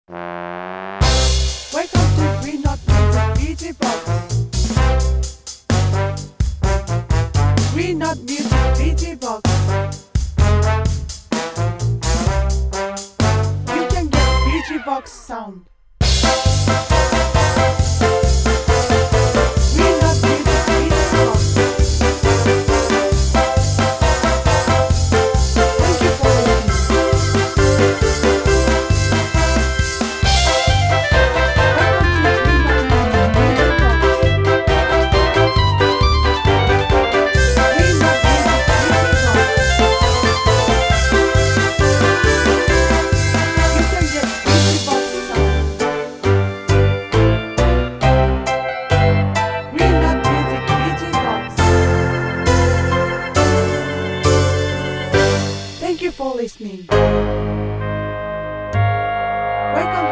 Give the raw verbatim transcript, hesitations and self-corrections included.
Welcome to Green Knot Music D J Box. Green Knot Music D J Box. You can get D J Box sound. Green Knot Music D J Box. Thank you for listening. Thank you for listening. Welcome